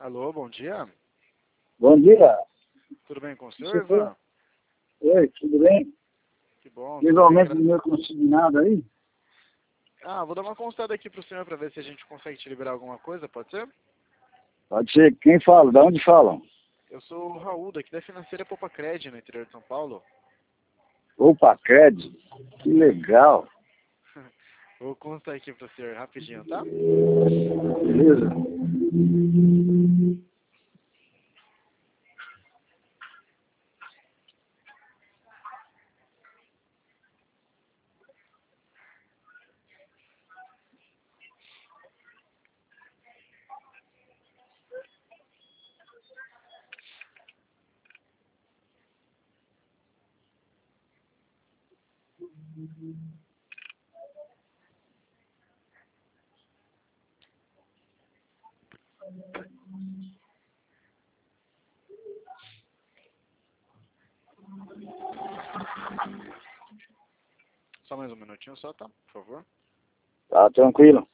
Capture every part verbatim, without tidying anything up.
Alô, bom dia. Bom dia. Tudo bem com o senhor, Ivan? Oi, tudo bem? Que bom. Teve tudo bem, aumento gra- do meu consignado aí? Ah, vou dar uma consultada aqui pro senhor para ver se a gente consegue te liberar alguma coisa, pode ser? Pode ser. Quem fala? Da onde falam? Eu sou o Raul, daqui da Financeira Popacred, no interior de São Paulo. Opa, Cred. Que legal. Vou consultar aqui pro senhor rapidinho, tá? Beleza? Só mais um minutinho só, tá? Por favor. Tá tranquilo.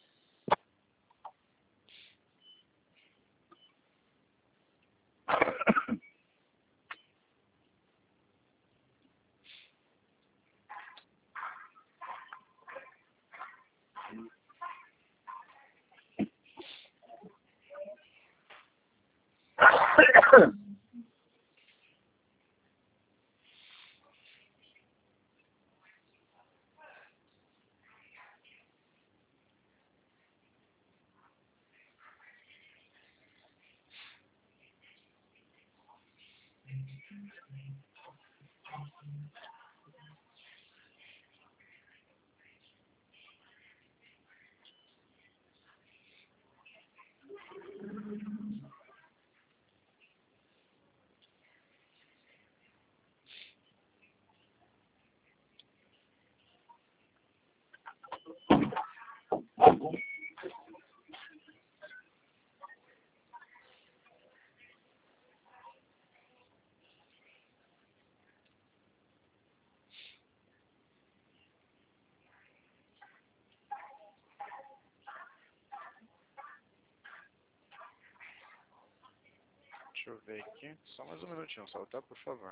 Deixa eu ver aqui. Só mais um minutinho só, tá? Por favor.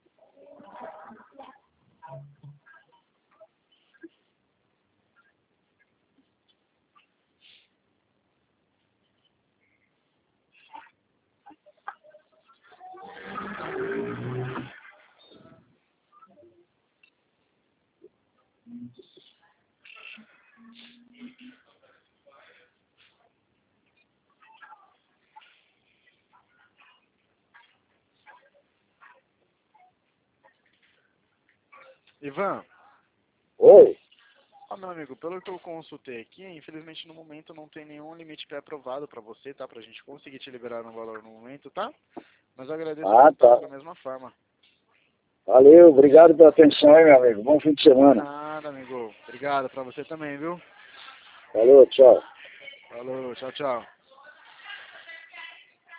Ivan, Oi. ó, meu amigo, pelo que eu consultei aqui, infelizmente no momento não tem nenhum limite pré-aprovado pra você, tá? Pra gente conseguir te liberar no valor no momento, tá? Mas eu agradeço o Ah, tá. contato da mesma forma. Valeu. Obrigado pela atenção aí, meu amigo. Bom fim de semana. Nada, amigo. Obrigado pra você também, viu? Falou, tchau. Falou, tchau, tchau.